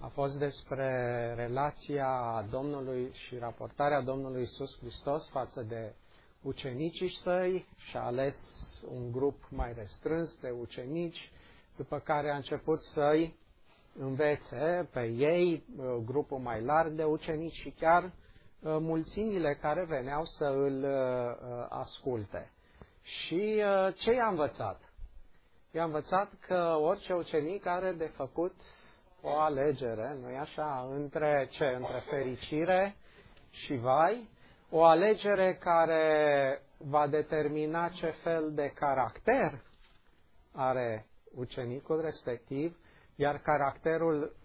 A fost despre relația Domnului și raportarea Domnului Iisus Hristos față de ucenicii săi și a ales un grup mai restrâns de ucenici, după care a început să-i învețe pe ei, grupul mai larg de ucenici și chiar mulțimile care veneau să îl asculte. Și ce i-a învățat? I-a învățat că orice ucenic are de făcut o alegere, nu-i așa, între ce? Între fericire și vai, o alegere care va determina ce fel de caracter are ucenicul respectiv, iar caracterul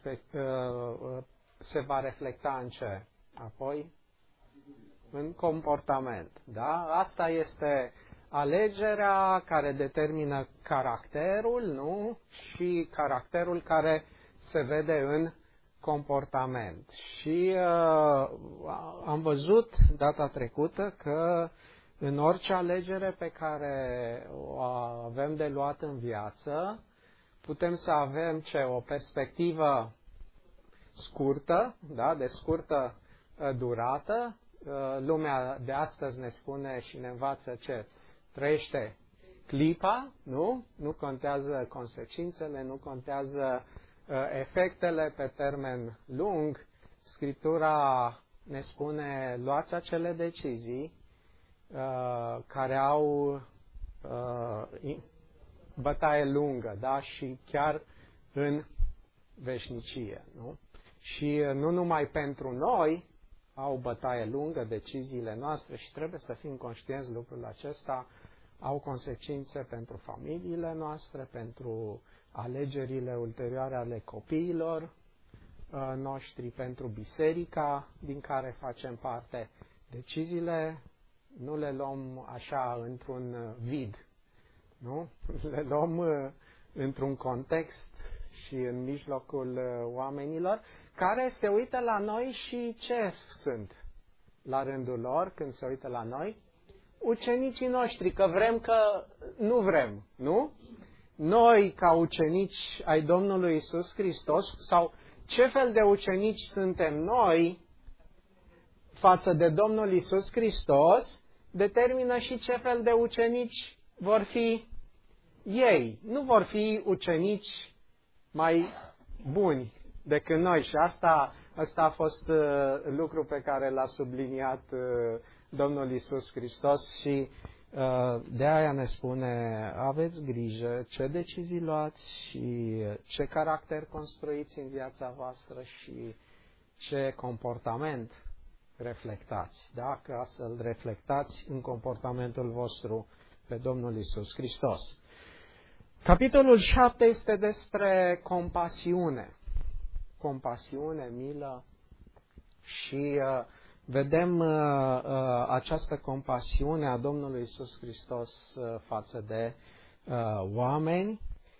se va reflecta în ce? Apoi, în comportament. Da? Asta este alegerea care determină caracterul, nu? Și caracterul care se vede în comportament. Și am văzut data trecută că în orice alegere pe care o avem de luat în viață, putem să avem o perspectivă scurtă, da? De scurtă durată. Lumea de astăzi ne spune și ne învață ce? Trăiește clipa, nu? Nu contează consecințele, nu contează efectele pe termen lung. Scriptura ne spune, luați acele decizii care au bătaie lungă, da? Și chiar în veșnicie, nu? Și nu numai pentru noi au bătaie lungă deciziile noastre și trebuie să fim conștienți lucrul acesta, au consecințe pentru familiile noastre, pentru alegerile ulterioare ale copiilor noștri, pentru biserica din care facem parte. Deciziile nu le luăm așa într-un vid, nu? Le luăm într-un context și în mijlocul oamenilor care se uită la noi și ce sunt la rândul lor când se uită la noi? Ucenicii noștri, că vrem, că nu vrem, nu? Noi, ca ucenici ai Domnului Iisus Hristos, sau ce fel de ucenici suntem noi față de Domnul Iisus Hristos, determină și ce fel de ucenici vor fi ei. Nu vor fi ucenici mai buni decât noi și asta a fost lucru pe care l-a subliniat Domnul Iisus Hristos și de aia ne spune, aveți grijă ce decizii luați și ce caracter construiți în viața voastră și ce comportament reflectați, da? Ca să-L reflectați în comportamentul vostru pe Domnul Iisus Hristos. Capitolul 7 este despre compasiune. Compasiune, milă și vedem această compasiune a Domnului Iisus Hristos față de oameni.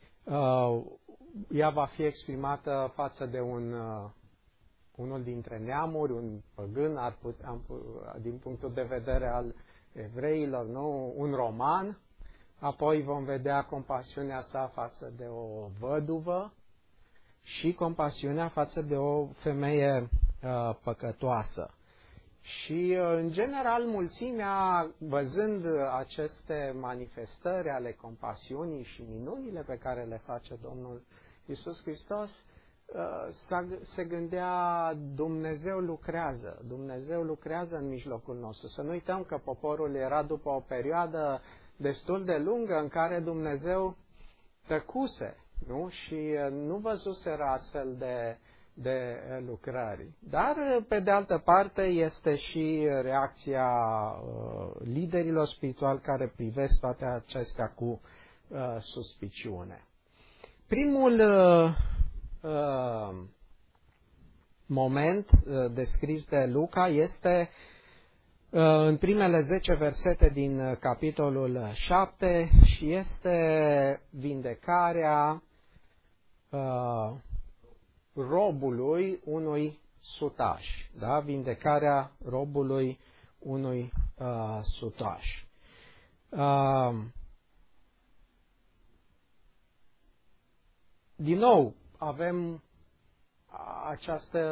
Ea va fi exprimată față de unul dintre neamuri, un păgân, din punctul de vedere al evreilor, nu? Un roman. Apoi vom vedea compasiunea sa față de o văduvă și compasiunea față de o femeie păcătoasă. Și, în general, mulțimea, văzând aceste manifestări ale compasiunii și minunile pe care le face Domnul Iisus Hristos, se gândea, Dumnezeu lucrează în mijlocul nostru. Să nu uităm că poporul era după o perioadă destul de lungă în care Dumnezeu tăcuse, nu? Și nu văzuseră astfel de lucrări. Dar, pe de altă parte, este și reacția liderilor spirituali care privesc toate acestea cu suspiciune. Primul moment descris de Luca este în primele 10 versete din capitolul 7 și este vindecarea robului unui sutaș. Da? Vindecarea robului unui sutaș. Din nou, avem această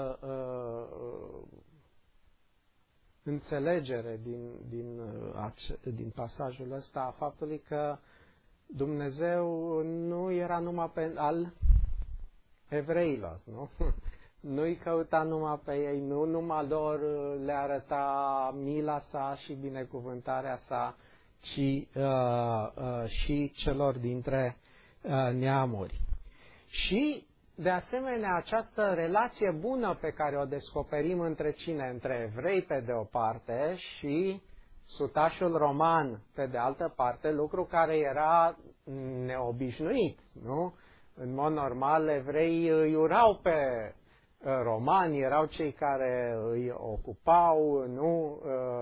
înțelegere din pasajul ăsta a faptului că Dumnezeu nu era numai al evreilor, nu? Nu-i căuta numai pe ei, nu numai lor le arăta mila sa și binecuvântarea sa, ci și celor dintre neamuri. Și, de asemenea, această relație bună pe care o descoperim între cine? Între evrei pe de o parte și sutașul roman pe de altă parte, lucru care era neobișnuit, nu? În mod normal, evreii îi urau pe romani, erau cei care îi ocupau, nu?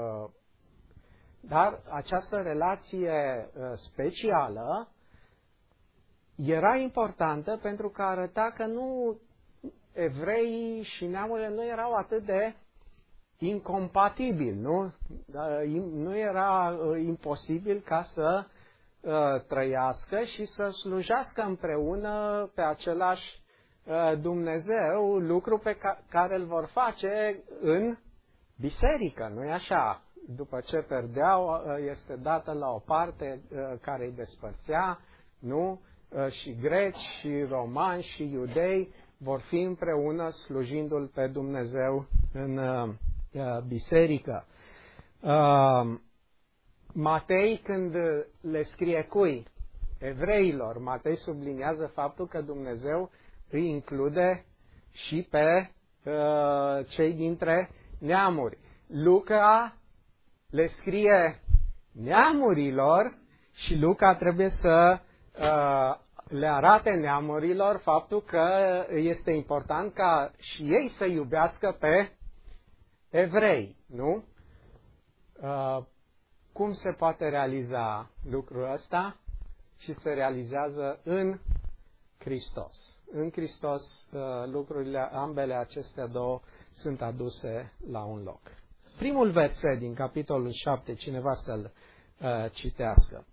Dar această relație specială era importantă pentru că arăta că nu evreii și neamurile nu erau atât de incompatibili, nu? Nu era imposibil ca să trăiască și să slujească împreună pe același Dumnezeu, lucru pe care îl vor face în biserică, nu-i așa? După ce perdeau, este dată la o parte care îi despărțea, nu? Și greci, și romani, și iudei vor fi împreună slujindu-L pe Dumnezeu în biserică. Matei, când le scrie cui? Evreilor. Matei subliniază faptul că Dumnezeu îi include și pe cei dintre neamuri. Luca le scrie neamurilor și Luca trebuie să le arate neamurilor faptul că este important ca și ei să iubească pe evrei, nu? Cum se poate realiza lucrul ăsta? Și se realizează în Hristos. În Hristos lucrurile, ambele acestea două sunt aduse la un loc. Primul verset din capitolul 7, cineva să-l citească.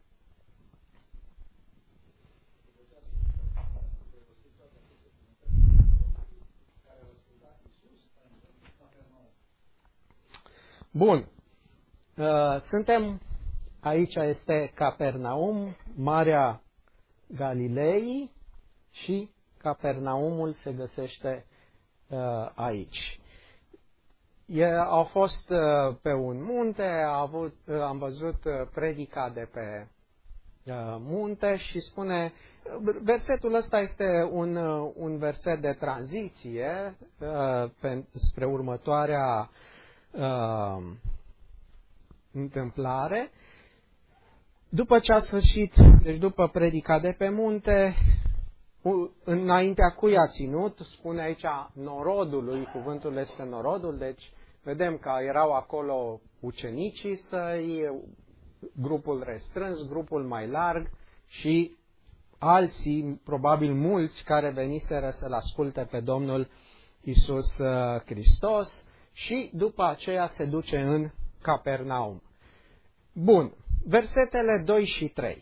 Bun. Suntem, aici este Capernaum, Marea Galilei și Capernaumul se găsește aici. Au fost pe un munte, am văzut predica de pe munte și spune, versetul ăsta este un verset de tranziție spre următoarea întâmplare. După ce a sfârșit, deci după predica de pe munte, înaintea cui a ținut, spune aici norodului, cuvântul este norodul, deci vedem că erau acolo ucenicii săi, grupul restrâns, grupul mai larg și alții, probabil mulți, care veniseră să-L asculte pe Domnul Iisus Hristos și după aceea se duce în Capernaum. Bun, versetele 2 și 3.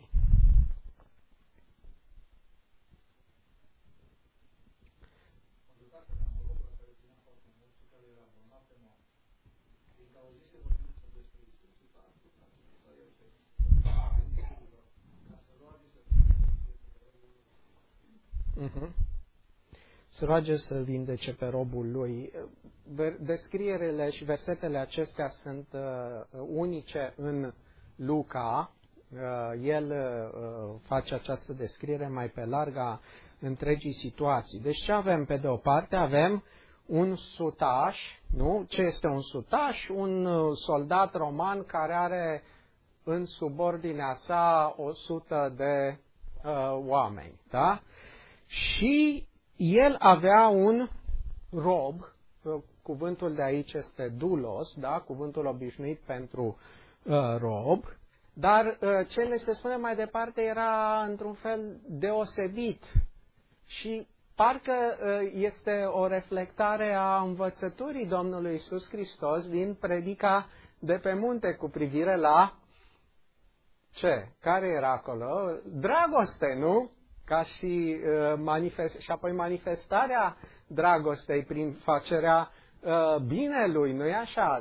Se roage să vindece pe robul lui. Descrierile și versetele acestea sunt unice în Luca. El face această descriere mai pe larga întregii situații. Deci ce avem pe de o parte? Avem un sutaș, nu? Ce este un sutaș? Un soldat roman care are în subordinea sa 100 de oameni, da? Și el avea un rob, cuvântul de aici este doulos, da? Cuvântul obișnuit pentru rob, dar ce ne se spune mai departe era într-un fel deosebit și parcă este o reflectare a învățăturii Domnului Iisus Hristos din predica de pe munte cu privire la ce? Care era acolo? Dragoste, nu? ca și, și apoi manifestarea dragostei prin facerea binelui, nu-i așa?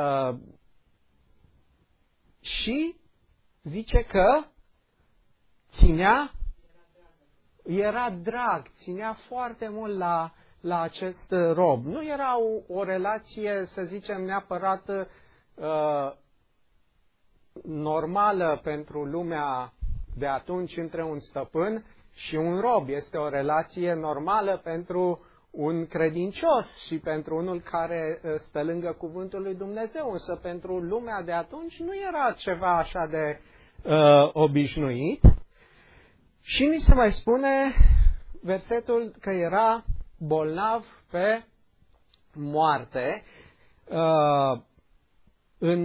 Și zice că era drag, ținea foarte mult la acest rob. Nu era o relație, să zicem, neapărat normală pentru lumea de atunci între un stăpân și un rob. Este o relație normală pentru un credincios și pentru unul care stă lângă cuvântul lui Dumnezeu, însă pentru lumea de atunci nu era ceva așa de obișnuit. Și ni se mai spune versetul că era bolnav pe moarte. În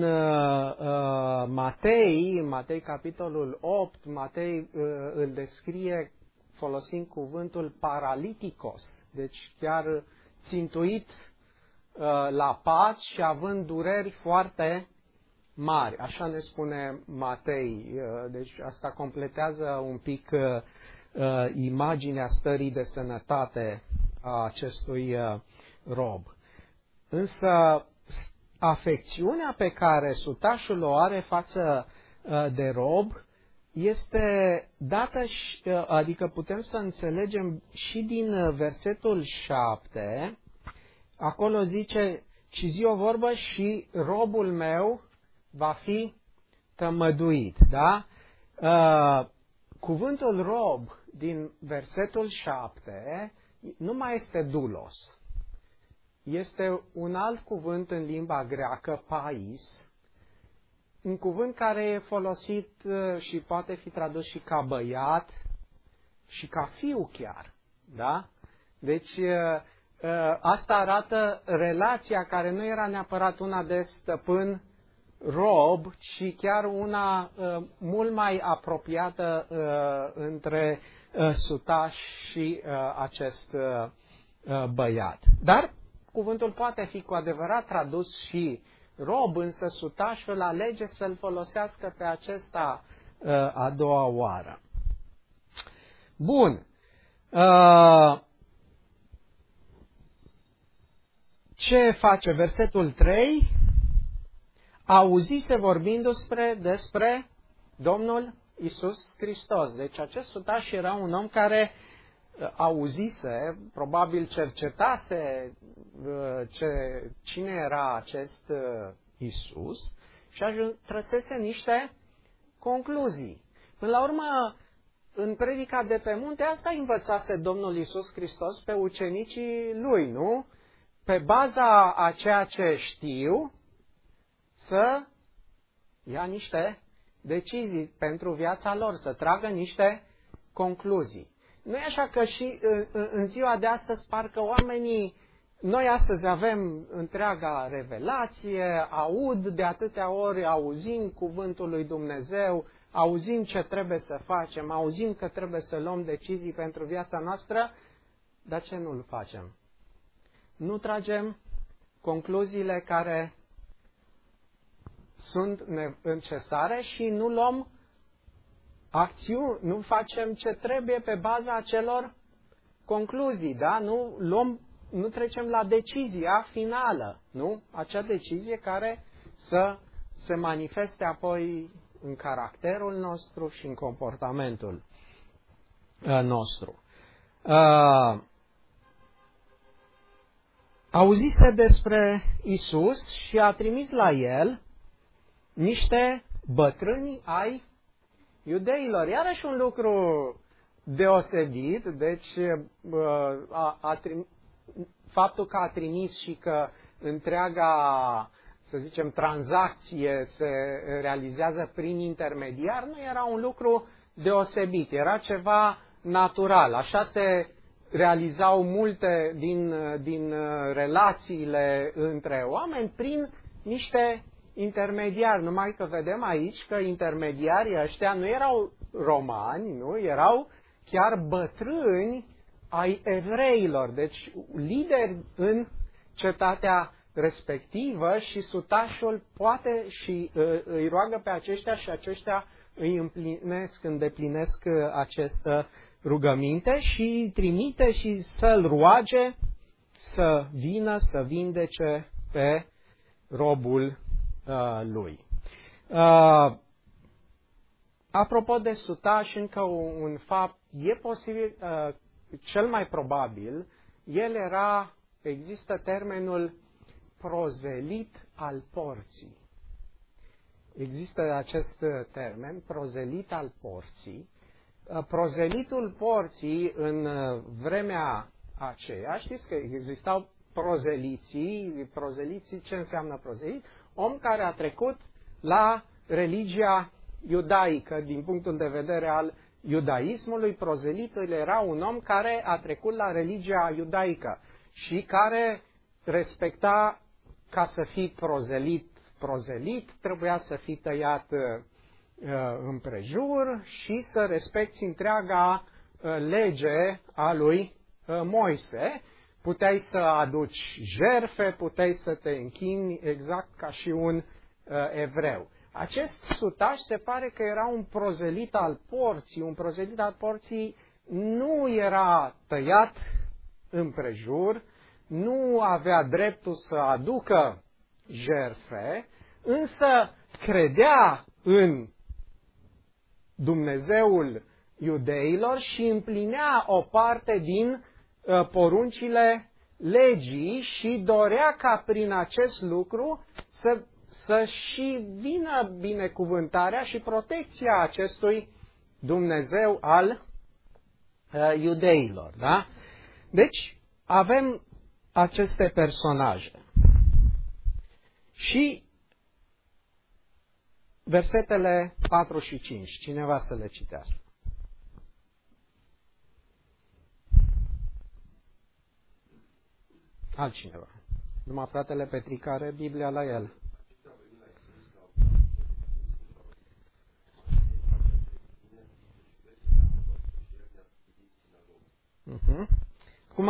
Matei capitolul 8, Matei îl descrie folosind cuvântul paraliticos, deci chiar țintuit la pat și având dureri foarte mari. Așa ne spune Matei. Deci asta completează un pic imaginea stării de sănătate a acestui rob. Însă afecțiunea pe care sutașul o are față de rob este dată, adică putem să înțelegem și din versetul 7, acolo zice, ci zi o vorbă și robul meu va fi tămăduit. Da? Cuvântul rob din versetul 7 nu mai este doulos. Este un alt cuvânt în limba greacă, pais, un cuvânt care e folosit și poate fi tradus și ca băiat și ca fiu chiar. Da? Deci asta arată relația care nu era neapărat una de stăpân-rob, ci chiar una mult mai apropiată între sutaș și acest băiat. Dar cuvântul poate fi cu adevărat tradus și rob, însă sutașul alege să-l folosească pe acesta a doua oară. Bun. Ce face versetul 3? Auzise vorbind despre Domnul Iisus Hristos. Deci acest sutaș era un om care auzise, probabil cercetase cine era acest Iisus și trăsese niște concluzii. Până la urmă, în predica de pe munte, asta învățase Domnul Iisus Hristos pe ucenicii lui, nu? Pe baza a ceea ce știu, să ia niște decizii pentru viața lor, să tragă niște concluzii. Nu e așa că și în ziua de astăzi parcă oamenii, noi astăzi avem întreaga revelație, aud de atâtea ori, auzim cuvântul lui Dumnezeu, auzim ce trebuie să facem, auzim că trebuie să luăm decizii pentru viața noastră, dar ce nu-l facem? Nu tragem concluziile care sunt necesare și nu luăm acțiuni, nu facem ce trebuie pe baza acelor concluzii, da? Nu trecem la decizia finală, nu? Acea decizie care să se manifeste apoi în caracterul nostru și în comportamentul nostru. Auzise despre Isus și a trimis la el niște bătrâni ai iudeilor. Iarăși un lucru deosebit, deci faptul că a trimis și că întreaga, să zicem, tranzacție se realizează prin intermediar, nu era un lucru deosebit, era ceva natural. Așa se realizau multe din relațiile între oameni prin niște intermediari. Numai că vedem aici că intermediarii ăștia nu erau romani, nu? Erau chiar bătrâni ai evreilor, deci lideri în cetatea respectivă și sutașul poate și îi roagă pe aceștia și aceștia îi îndeplinesc acest rugăminte și trimite și să-l roage să vină să vindece pe robul lui. Apropo de sutaș, încă un fapt, e posibil, cel mai probabil, există termenul prozelit al porții. Există acest termen, prozelit al porții. Prozelitul porții în vremea aceea, știți că existau prozeliții, ce înseamnă prozelit? Om care a trecut la religia iudaică, din punctul de vedere al iudaismului, prozelitul era un om care a trecut la religia iudaică și care respecta, ca să fii prozelit, trebuia să fii tăiat împrejur și să respecti întreaga lege a lui Moise. Puteai să aduci jertfe, puteai să te închini exact ca și un evreu. Acest sutaș se pare că era un prozelit al porții. Un prozelit al porții nu era tăiat împrejur, nu avea dreptul să aducă jertfe, însă credea în Dumnezeul iudeilor și împlinea o parte din poruncile legii și dorea ca prin acest lucru să și vină binecuvântarea și protecția acestui Dumnezeu al iudeilor. Da? Deci avem aceste personaje. Și versetele 4 și 5. Cineva să le citească. Altcineva. Numai fratele Petric are Biblia la el. Acum,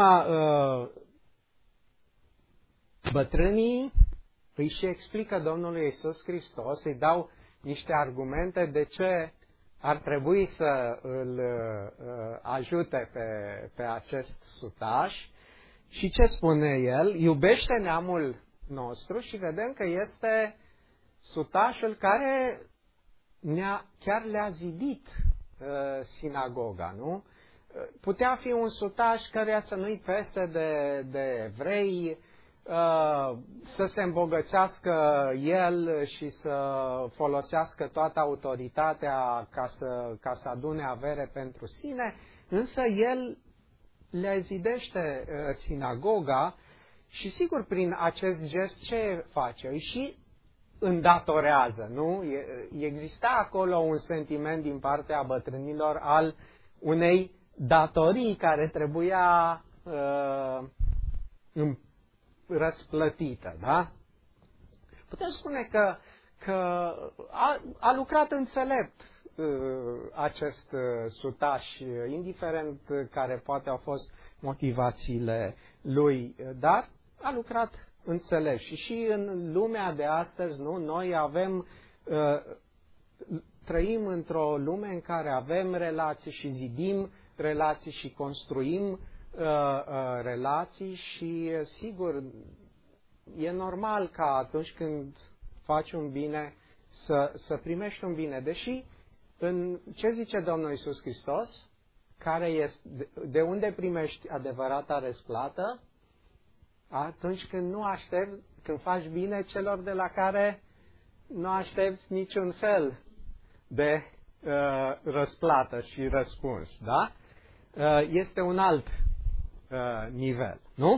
bătrânii îi și explică Domnului Iisus Hristos, îi dau niște argumente de ce ar trebui să îl ajute pe acest sutaș. Și ce spune el? Iubește neamul nostru și vedem că este sutașul care chiar le-a zidit sinagoga, nu? Putea fi un sutaș căreia să nu-i pese de evrei, să se îmbogățească el și să folosească toată autoritatea ca să adune avere pentru sine, însă el le zidește sinagoga și sigur prin acest gest ce face? Îi și îndatorează, nu? Exista acolo un sentiment din partea bătrânilor al unei datorii care trebuia răsplătită, da? Putem spune că a lucrat înțelept acest sutaș, indiferent care poate au fost motivațiile lui, dar a lucrat înțelept. Și în lumea de astăzi, nu, noi trăim într-o lume în care avem relații și zidim relații și construim relații și, sigur, e normal ca atunci când faci un bine să primești un bine. Deși, ce zice Domnul Iisus Hristos? De unde primești adevărata răsplată? Atunci când când faci bine celor de la care nu aștepți niciun fel de răsplată și răspuns, da? Este un alt nivel, nu?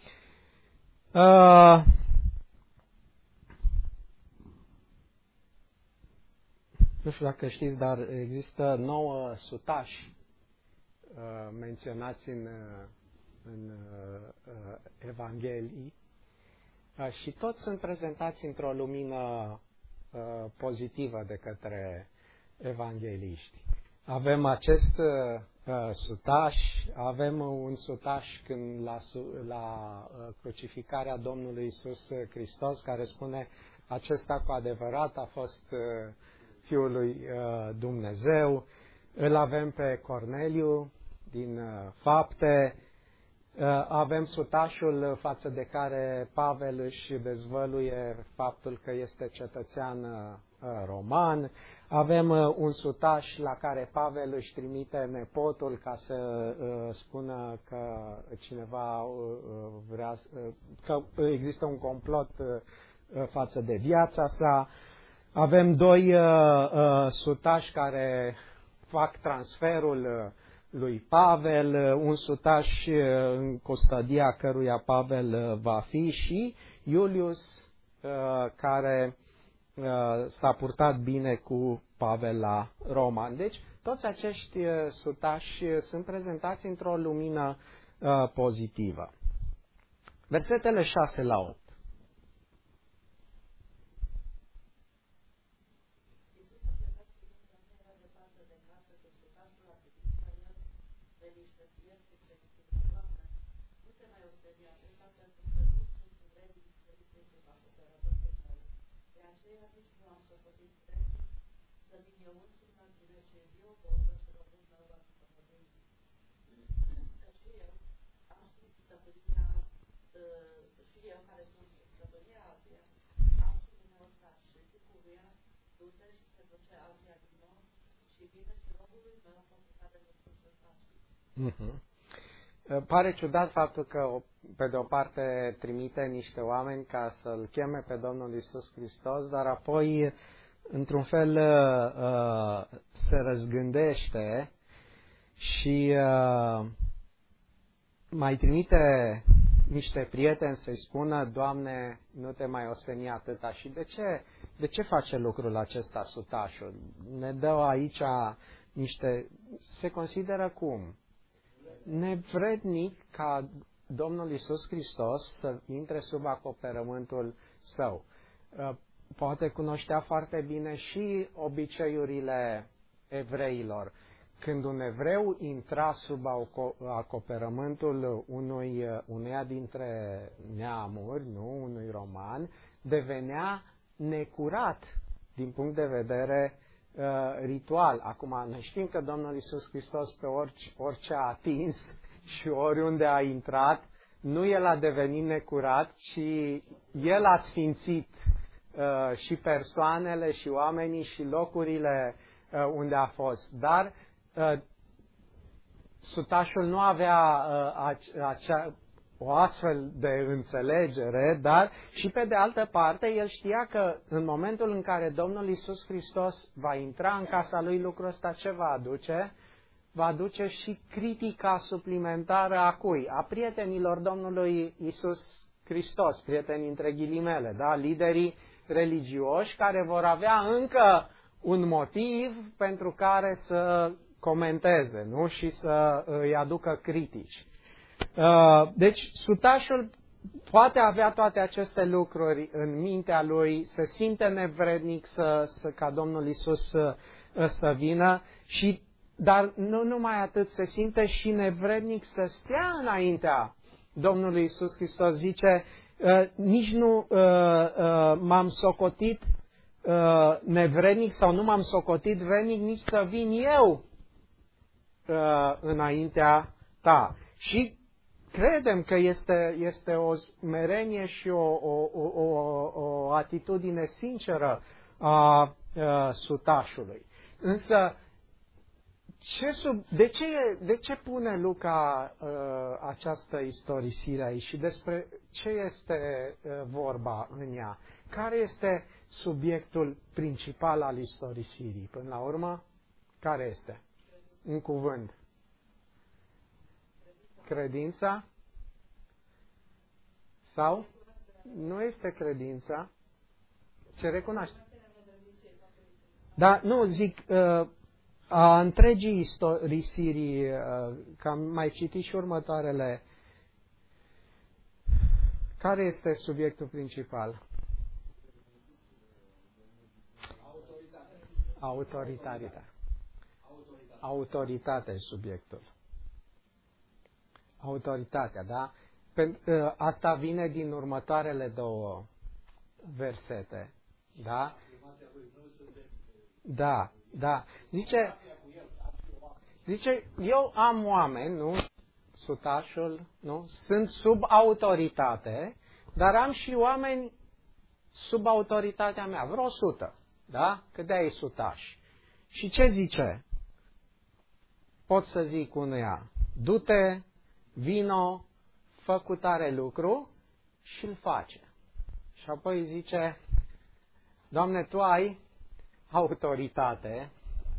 Nu știu dacă știți, dar există 9 sutași menționați în Evanghelii și toți sunt prezentați într-o lumină pozitivă de către evangheliști. Avem acest sutaș, avem un sutaș când la crucificarea Domnului Iisus Hristos, care spune acesta cu adevărat a fost Fiul lui Dumnezeu. Îl avem pe Corneliu, din Fapte. Avem sutașul față de care Pavel își dezvăluie faptul că este cetățean roman. Avem un sutaș la care Pavel își trimite nepotul ca să spună că cineva vrea, că există un complot față de viața sa. Avem doi sutași care fac transferul lui Pavel, un sutaș în custodia căruia Pavel va fi și Iulius, care s-a purtat bine cu Pavel la Roma. Deci, toți acești sutași sunt prezentați într-o lumină pozitivă. Versetele 6 la 8. Pare ciudat faptul că, pe de o parte, trimite niște oameni ca să-L cheme pe Domnul Iisus Hristos, dar apoi, într-un fel, se răzgândește și mai trimite niște prieteni să-i spună: Doamne, nu te mai osteni atâta. Și de ce face lucrul acesta sutașul? Ne dă aici niște... Se consideră cum? Nevrednic ca Domnul Iisus Hristos să intre sub acoperământul său. Poate cunoștea foarte bine și obiceiurile evreilor. Când un evreu intra sub acoperământul uneia dintre neamuri, nu, unui roman, devenea necurat din punct de vedere ritual. Acum, noi știm că Domnul Iisus Hristos pe orice a atins și oriunde a intrat, nu El a devenit necurat, ci El a sfințit și persoanele și oamenii și locurile unde a fost. Dar sutașul nu avea o astfel de înțelegere, dar și pe de altă parte el știa că în momentul în care Domnul Iisus Hristos va intra în casa lui, lucrul ăsta ce va aduce? Va aduce și critica suplimentară a cui? A prietenilor Domnului Iisus Hristos, prieteni între ghilimele, da? Liderii religioși care vor avea încă un motiv pentru care să comenteze, nu? Și să îi aducă critici. Deci, sutașul poate avea toate aceste lucruri în mintea lui, se simte nevrednic ca Domnul Iisus să vină, dar nu numai atât, se simte și nevrednic să stea înaintea Domnului Iisus Hristos. Zice, nici nu m-am socotit nevrednic sau nu m-am socotit vrednic nici să vin eu înaintea ta. Și credem că este o smerenie și o atitudine sinceră a sutașului. Însă, de ce pune Luca această istorisire aici și despre ce este vorba în ea? Care este subiectul principal al istorisirii? Până la urmă, care este? Un cuvânt. Credința? Sau? Nu este credința. Ce recunoaște? Da, nu, zic, a întregii istorisirii, că am mai citit și următoarele. Care este subiectul principal? Autoritatea. Autoritatea e subiectul. Autoritatea, da? Asta vine din următoarele două versete. Da? Da, da. Zice, Zice, eu am oameni, nu? Sutașul, nu? Sunt sub autoritate, dar am și oameni sub autoritatea mea, vreo 100, da? Cât de ai sutași. Și ce zice? Pot să zic unuia, du-te, vino, fă cu tare lucru și îl face. Și apoi zice, Doamne, Tu ai autoritate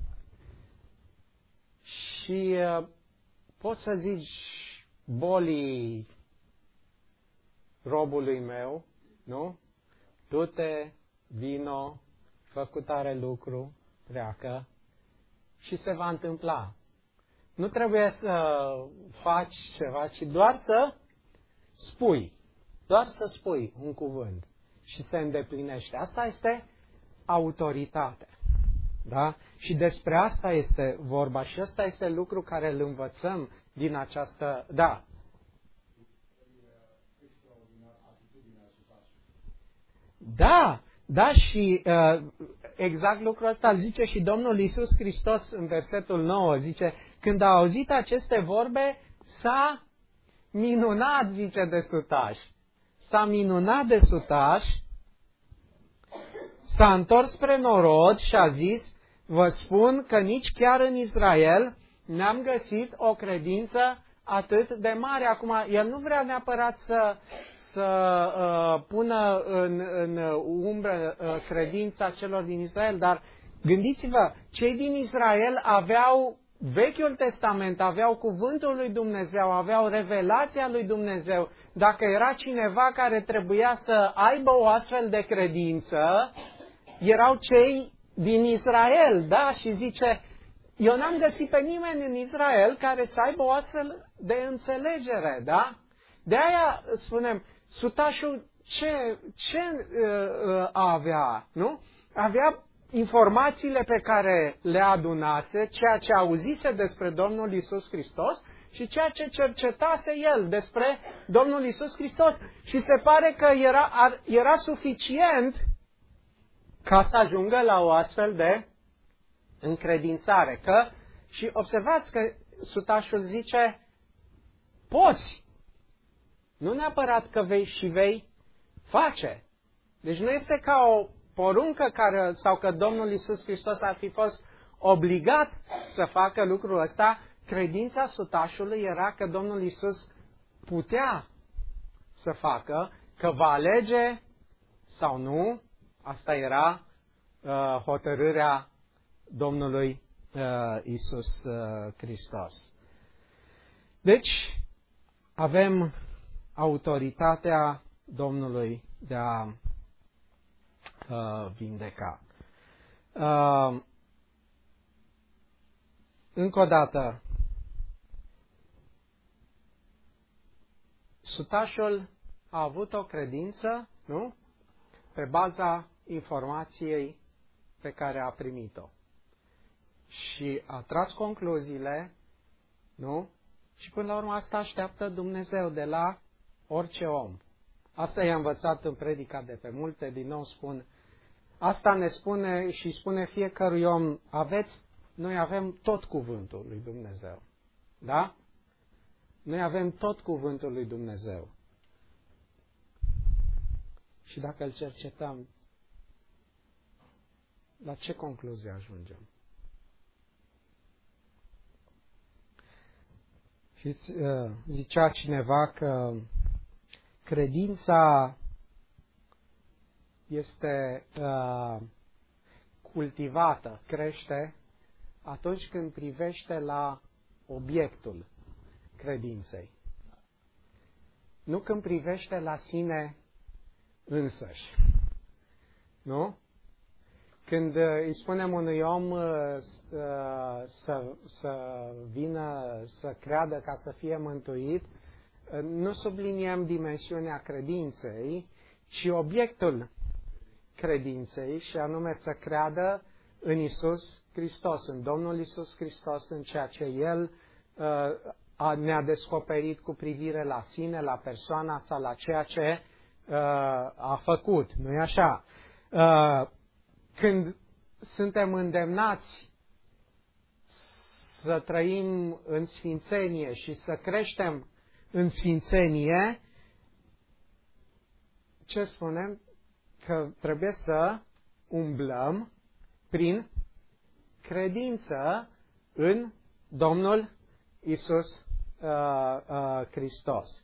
și poți să zici bolii robului meu, nu? Du-te, vino, fă cu tare lucru, pleacă și se va întâmpla. Nu trebuie să faci ceva, ci doar să spui. Doar să spui un cuvânt și se îndeplinește. Asta este autoritate. Da? Și despre asta este vorba și asta este lucru care îl învățăm din această... Da. Da, și exact lucrul ăsta îl zice și Domnul Iisus Hristos în versetul 9. Zice, când a auzit aceste vorbe, s-a minunat, zice, de sutaș. S-a minunat de sutaș, s-a întors spre norod și a zis, vă spun că nici chiar în Israel n-am găsit o credință atât de mare. Acum, el nu vrea neapărat să pună în umbră credința celor din Israel, dar gândiți-vă, cei din Israel aveau Vechiul Testament, aveau cuvântul lui Dumnezeu, aveau revelația lui Dumnezeu. Dacă era cineva care trebuia să aibă o astfel de credință, erau cei din Israel, da? Și zice, eu n-am găsit pe nimeni în Israel care să aibă o astfel de înțelegere, da? De aia spunem, sutașul ce avea, nu? Avea informațiile pe care le adunase, ceea ce auzise despre Domnul Iisus Hristos și ceea ce cercetase el despre Domnul Iisus Hristos. Și se pare că era suficient ca să ajungă la o astfel de încredințare. Și observați că sutașul zice, poți. Nu neapărat că vei face. Deci nu este ca o poruncă sau că Domnul Iisus Hristos ar fi fost obligat să facă lucrul ăsta. Credința sutașului era că Domnul Iisus putea să facă, că va alege sau nu. Asta era hotărârea Domnului Iisus Hristos. Deci, avem autoritatea Domnului de a vindeca. Încă o dată, sutașul a avut o credință, nu? Pe baza informației pe care a primit-o. Și a tras concluziile, nu? Și până la urmă asta așteaptă Dumnezeu de la orice om. Asta i-a învățat în predica de pe multe, din nou spun, asta ne spune și spune fiecărui om, noi avem tot cuvântul lui Dumnezeu. Da? Noi avem tot cuvântul lui Dumnezeu. Și dacă îl cercetăm, la ce concluzie ajungem? Și zicea cineva că credința este cultivată, crește, atunci când privește la obiectul credinței. Nu când privește la sine însăși. Nu? Când îi spunem unui om să vină, să creadă ca să fie mântuit, nu subliniem dimensiunea credinței, ci obiectul credinței, și anume să creadă în Iisus Hristos, în Domnul Iisus Hristos, în ceea ce El ne-a descoperit cu privire la sine, la persoana sa, la ceea ce a făcut. Nu-i așa? Când suntem îndemnați să trăim în sfințenie și să creștem în sfințenie, ce spunem? Că trebuie să umblăm prin credință în Domnul Iisus Hristos.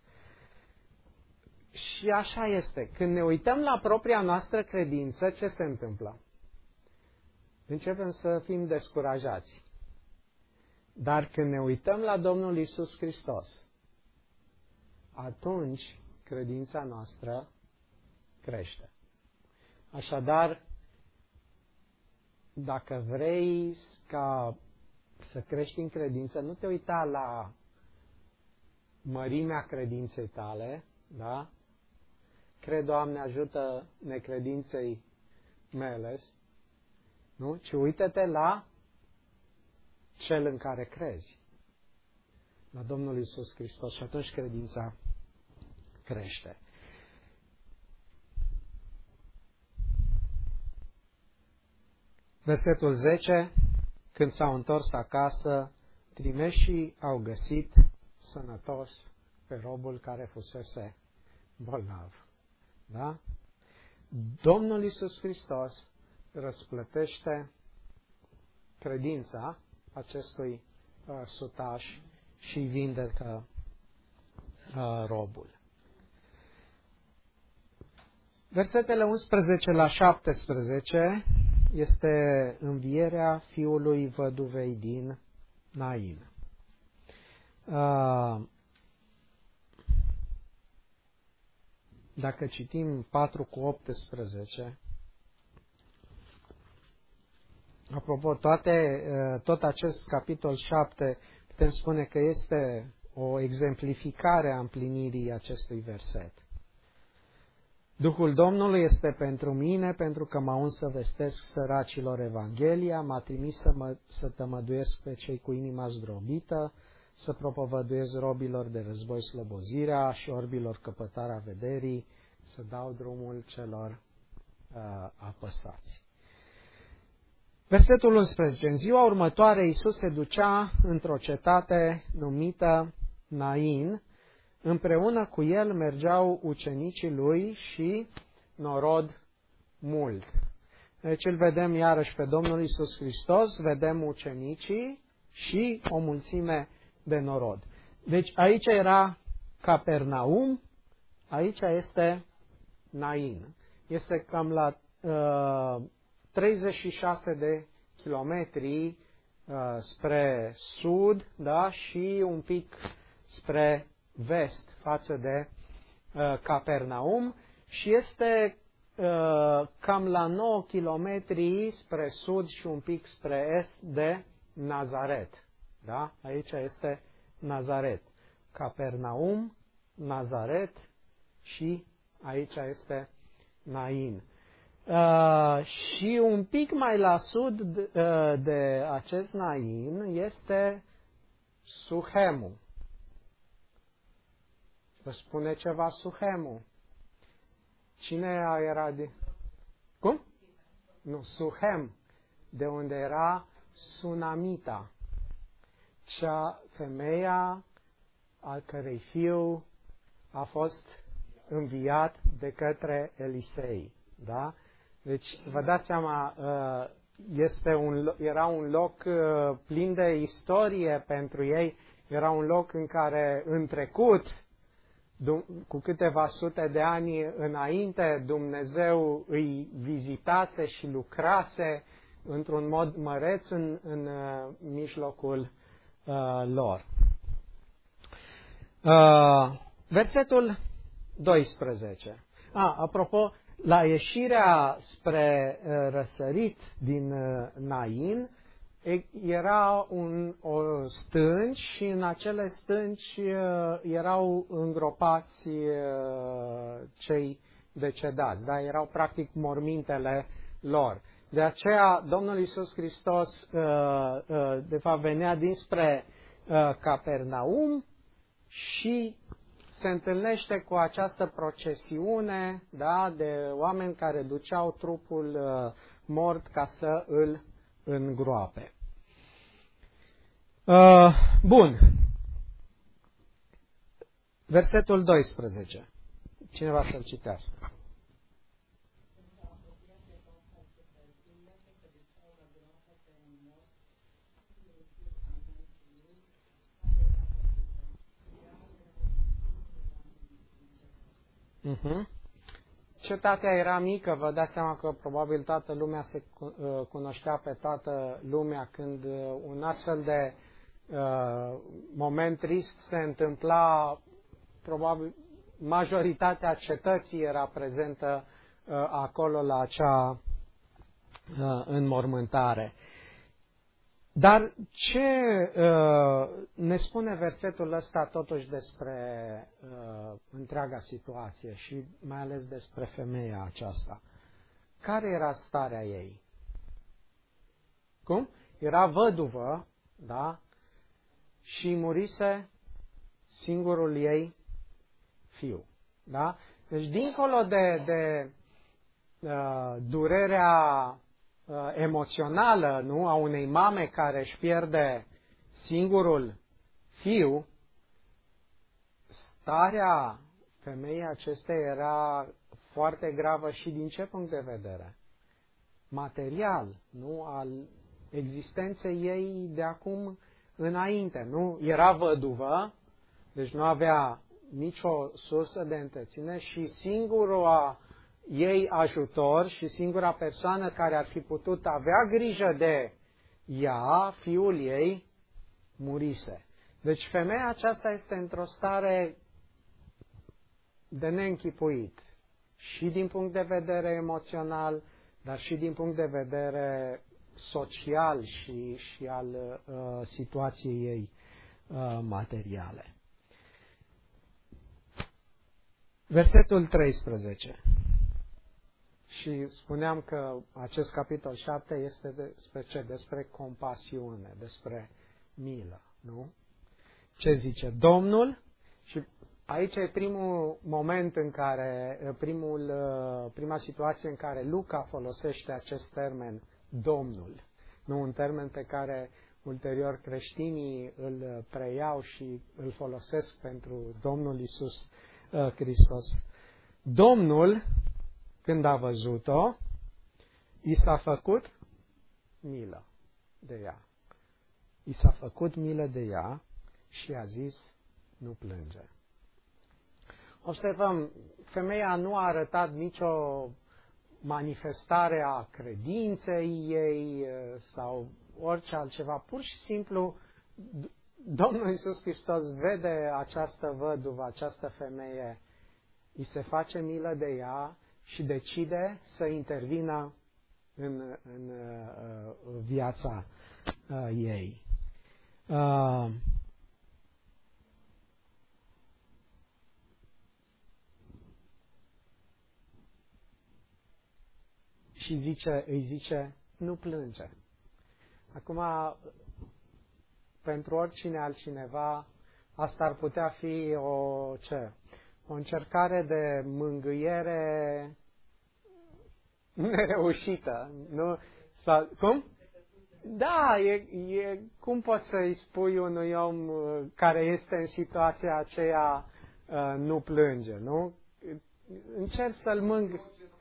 Și așa este. Când ne uităm la propria noastră credință, ce se întâmplă? Începem să fim descurajați. Dar când ne uităm la Domnul Iisus Hristos, atunci credința noastră crește. Așadar, dacă vrei ca să crești în credință, nu te uita la mărimea credinței tale, da? Cred, Doamne, ajută necredinței mele, nu? Ci uită-te la cel în care crezi, la Domnul Iisus Hristos, și atunci credința crește. Versetul 10, când s-au întors acasă, trimeșii au găsit sănătos pe robul care fusese bolnav. Da? Domnul Iisus Hristos răsplătește credința acestui sutaș și vindecă robul. Versetele 11 la 17 este învierea fiului văduvei din Nain. Dacă citim 4:18, apropo, tot acest capitol 7 putem spune că este o exemplificare a împlinirii acestui verset. Duhul Domnului este pentru mine, pentru că m-a uns să vestesc săracilor Evanghelia, m-a trimis să tămăduiesc pe cei cu inima zdrobită, să propovăduiesc robilor de război slobozirea și orbilor căpătarea vederii, să dau drumul celor apăsați. Versetul 11. În ziua următoare Iisus se ducea într-o cetate numită Nain. Împreună cu el mergeau ucenicii lui și norod mult. Deci îl vedem iarăși pe Domnul Iisus Hristos, vedem ucenicii și o mulțime de norod. Deci aici era Capernaum, aici este Nain. Este cam la 36 de kilometri spre sud, da, și un pic spre vest față de Capernaum și este cam la 9 kilometri spre sud și un pic spre est de Nazaret. Da? Aici este Nazaret. Capernaum, Nazaret și aici este Nain. Și un pic mai la sud de acest Nain este Suhemu. Vă spune ceva Suhemu? Cine era de... Cum? Nu, Suhem, de unde era Sunamita, cea femeia al cărei fiu a fost înviat de către Elisei. Da? Deci, vă dați seama, era un loc plin de istorie pentru ei, era un loc în care în trecut, cu câteva sute de ani înainte, Dumnezeu îi vizitase și lucrase într-un mod măreț în mijlocul lor. Versetul 12. Apropo, la ieșirea spre răsărit din Nain, era o stânci și în acele stânci erau îngropați cei decedați, da? Erau practic mormintele lor. De aceea Domnul Iisus Hristos de fapt venea dinspre Capernaum și se întâlnește cu această procesiune, da, de oameni care duceau trupul mort ca să îl îngroape. Bun. Versetul 12. Cineva să-l citească. Cetatea era mică, vă dați seama că probabil toată lumea se cunoștea pe toată lumea când un astfel de moment trist se întâmpla, probabil majoritatea cetății era prezentă acolo la acea înmormântare. Dar ce ne spune versetul ăsta totuși despre întreaga situație și mai ales despre femeia aceasta? Care era starea ei? Cum? Era văduvă, da? Și murise singurul ei fiu. Da? Deci dincolo de durerea emoțională, nu, a unei mame care își pierde singurul fiu, starea femeii acesteia era foarte gravă și din ce punct de vedere? Material, nu, al existenței ei de acum înainte, nu? Era văduvă, deci nu avea nicio sursă de întreținere și singura ei ajutor și singura persoană care ar fi putut avea grijă de ea, fiul ei, murise. Deci femeia aceasta este într-o stare de neînchipuit. Și din punct de vedere emoțional, dar și din punct de vedere social și al situației ei materiale. Versetul 13. Și spuneam că acest capitol 7 este despre ce? Despre compasiune, despre milă, nu? Ce Domnul? Și aici e primul moment în care, prima situație în care Luca folosește acest termen Domnul. Nu un termen pe care ulterior creștinii îl preiau și îl folosesc pentru Domnul Iisus Hristos. Domnul, când a văzut-o, i s-a făcut milă de ea. I s-a făcut milă de ea și a zis, nu plânge. Observăm, femeia nu a arătat nicio manifestare a credinței ei sau orice altceva. Pur și simplu, Domnul Iisus Hristos vede această văduvă, această femeie, îi se face milă de ea și decide să intervină în viața ei. Și îi zice, nu plânge. Acum, pentru oricine altcineva, asta ar putea fi o încercare de mângâiere nereușită. Nu? Sau, cum? Da, cum poți să-i spui unui om care este în situația aceea nu plânge, nu? Încerci să-l mângâi.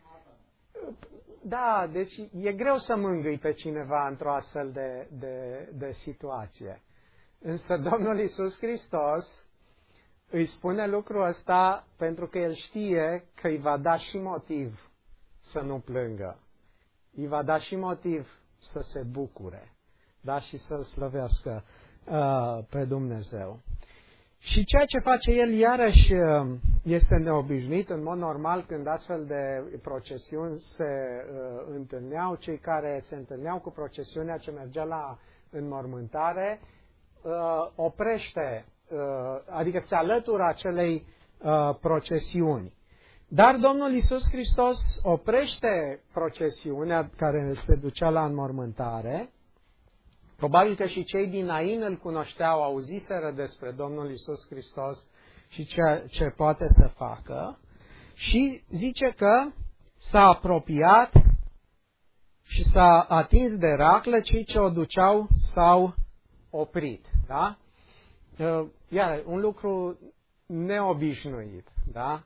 Da, deci e greu să mângâi pe cineva într-o astfel de situație. Însă Domnul Iisus Hristos îi spune lucrul ăsta pentru că El știe că îi va da și motiv să nu plângă. Îi va da și motiv să se bucure, da, și să-L slăvească pe Dumnezeu. Și ceea ce face El iarăși este neobișnuit. În mod normal, când astfel de procesiuni se întâlneau, cei care se întâlneau cu procesiunea ce mergea la înmormântare, oprește, adică se alătură acelei procesiuni. Dar Domnul Iisus Hristos oprește procesiunea care se ducea la înmormântare. Probabil că și cei din Nain îl cunoșteau, auziseră despre Domnul Iisus Hristos și ce poate să facă. Și zice că s-a apropiat și s-a atins de raclă, cei ce o duceau s-au oprit. Da? Iar un lucru neobișnuit. Da?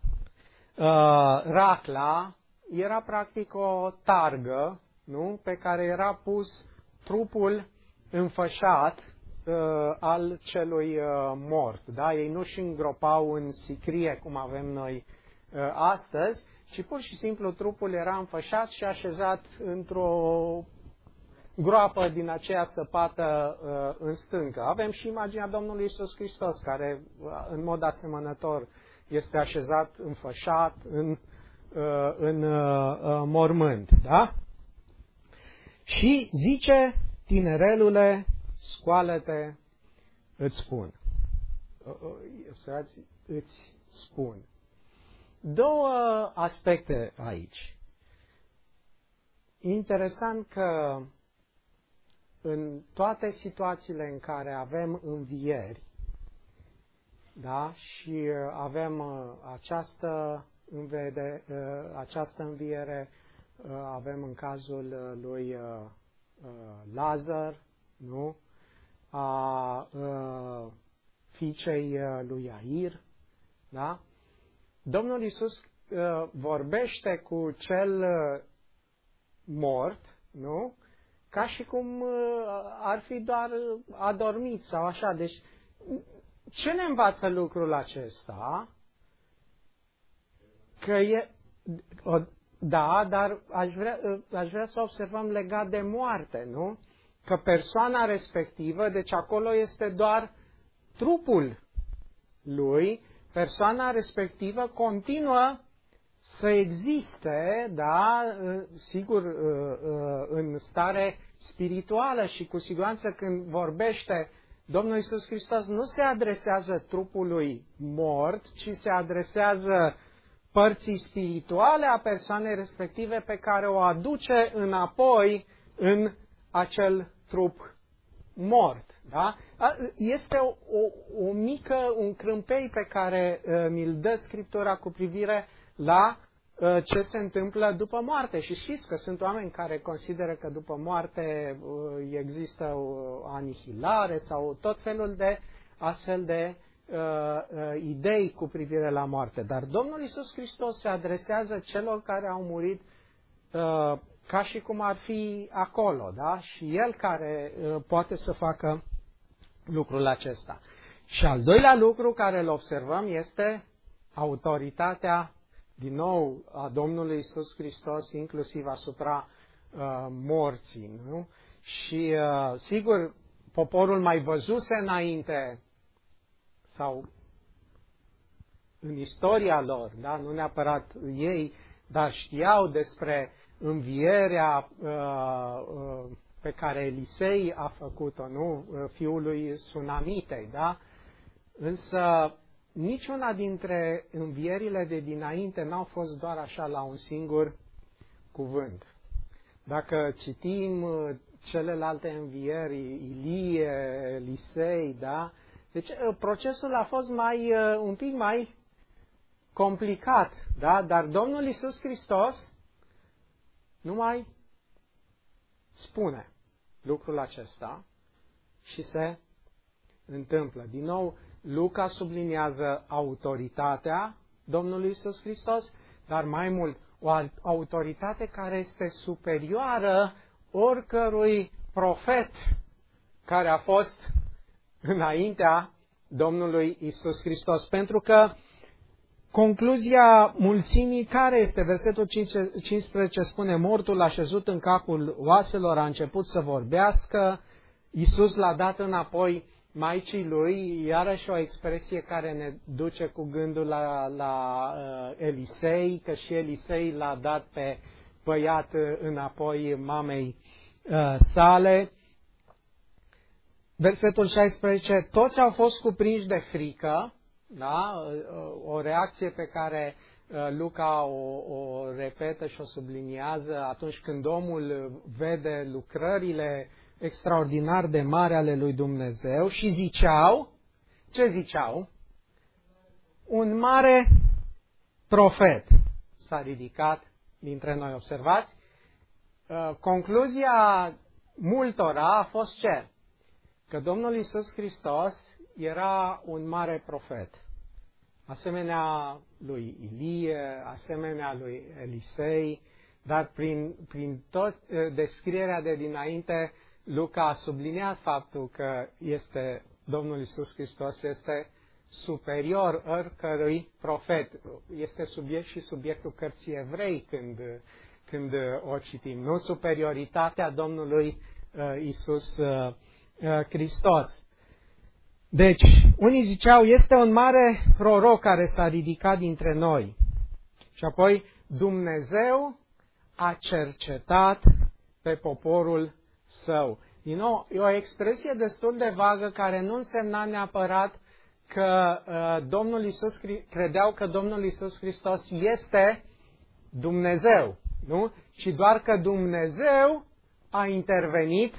Racla era practic o targă, nu? Pe care era pus trupul înfășat al celui mort. Da? Ei nu și îngropau în sicrie cum avem noi astăzi, ci pur și simplu trupul era înfășat și așezat într-o groapă din aceea săpată în stâncă. Avem și imaginea Domnului Iisus Hristos, care în mod asemănător este așezat înfășat în mormânt. Da? Și zice, tinerelule, scoală-te, îți spun. Îți spun. Două aspecte aici. Interesant că în toate situațiile în care avem învieri, da, și avem această înviere, avem în cazul lui Lazar, nu? A fiicei lui Iair, da? Domnul Iisus vorbește cu cel mort, nu? Ca și cum ar fi doar adormit sau așa. Deci, ce ne învață lucrul acesta? Că e... Da, dar aș vrea să observăm legat de moarte, nu? Că persoana respectivă, deci acolo este doar trupul lui, persoana respectivă continuă să existe, da, sigur, în stare spirituală și cu siguranță când vorbește Domnul Iisus Hristos nu se adresează trupului mort, ci se adresează părții spirituale a persoanei respective pe care o aduce înapoi în acel trup mort. Da? Este un crâmpei pe care mi-l dă Scriptura cu privire la ce se întâmplă după moarte. Și știți că sunt oameni care consideră că după moarte există o anihilare sau tot felul de astfel de idei cu privire la moarte. Dar Domnul Iisus Hristos se adresează celor care au murit ca și cum ar fi acolo, da? Și El care poate să facă lucrul acesta. Și al doilea lucru care îl observăm este autoritatea, din nou, a Domnului Iisus Hristos, inclusiv asupra morții. Nu? Și, sigur, poporul mai văzuse înainte, sau în istoria lor, da? Nu neapărat ei, dar știau despre învierea pe care Elisei a făcut-o, nu? Fiul lui Sunamitei, da? Însă niciuna dintre învierile de dinainte n-au fost doar așa la un singur cuvânt. Dacă citim celelalte învieri, Ilie, Elisei, da? Deci procesul a fost un pic mai complicat, da? Dar Domnul Iisus Hristos numai spune lucrul acesta și se întâmplă. Din nou, Luca subliniază autoritatea Domnului Iisus Hristos, dar mai mult, o autoritate care este superioară oricărui profet care a fost înaintea Domnului Iisus Hristos. Pentru că concluzia mulțimii care este? Versetul 15 spune, mortul așezut în capul oaselor a început să vorbească, Iisus l-a dat înapoi Maicii lui, iarăși o expresie care ne duce cu gândul la Elisei, că și Elisei l-a dat pe băiat înapoi mamei sale. Versetul 16, toți au fost cuprinși de frică, da? O reacție pe care Luca o repetă și o subliniază atunci când omul vede lucrările extraordinar de mari ale lui Dumnezeu și ziceau, ce ziceau? Un mare profet s-a ridicat dintre noi, observați? Concluzia multora a fost ce? că Domnul Iisus Hristos era un mare profet, asemenea lui Ilie, asemenea lui Elisei, dar prin tot descrierea de dinainte, Luca a subliniat faptul că Domnul Iisus Hristos este superior oricărui profet. Este subiectul cărții Evrei când o citim, nu superioritatea Domnului Iisus Hristos. Deci, unii ziceau, este un mare proroc care s-a ridicat dintre noi. Și apoi, Dumnezeu a cercetat pe poporul său. Din nou, e o expresie destul de vagă care nu însemna neapărat că credeau că Domnul Iisus Hristos este Dumnezeu, nu? Ci doar că Dumnezeu a intervenit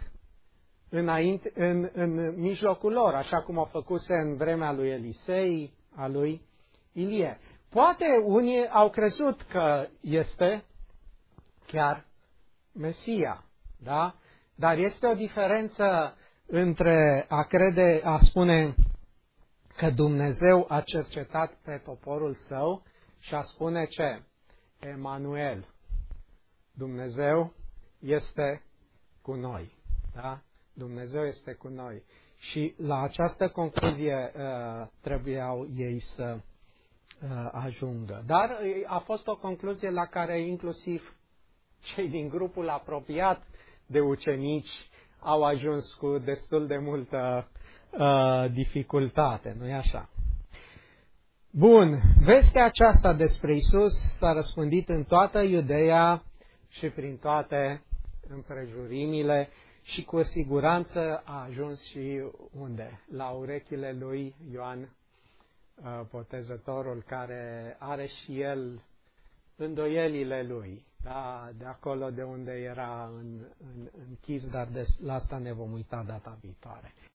în mijlocul lor, așa cum a făcuse în vremea lui Elisei, a lui Ilie. Poate unii au crezut că este chiar Mesia, da? Dar este o diferență între a spune că Dumnezeu a cercetat pe poporul său și a spune ce? Emanuel. Dumnezeu este cu noi. Da? Dumnezeu este cu noi. Și la această concluzie trebuiau ei să ajungă. Dar a fost o concluzie la care inclusiv cei din grupul apropiat de ucenici au ajuns cu destul de multă dificultate, nu-i așa? Bun, vestea aceasta despre Isus s-a răspândit în toată Iudeea și prin toate împrejurimile și cu siguranță a ajuns și unde? La urechile lui Ioan Botezătorul, care are și el îndoielile lui, da? De acolo de unde era închis, dar la asta ne vom uita data viitoare.